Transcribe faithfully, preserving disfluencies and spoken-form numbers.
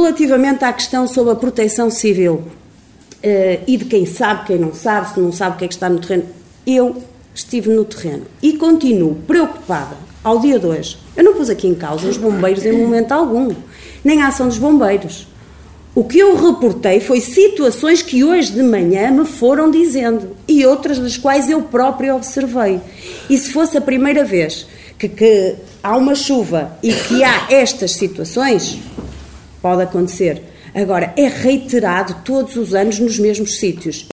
Relativamente à questão sobre a proteção civil, uh, e de quem sabe, quem não sabe, se não sabe o que é que está no terreno, eu estive no terreno e continuo preocupada ao dia de hoje. Eu não pus aqui em causa os bombeiros em momento algum, nem a ação dos bombeiros. O que eu reportei foi situações que hoje de manhã me foram dizendo e outras das quais eu própria observei. E se fosse a primeira vez que, que há uma chuva e que há estas situações, pode acontecer. Agora, é reiterado todos os anos nos mesmos sítios.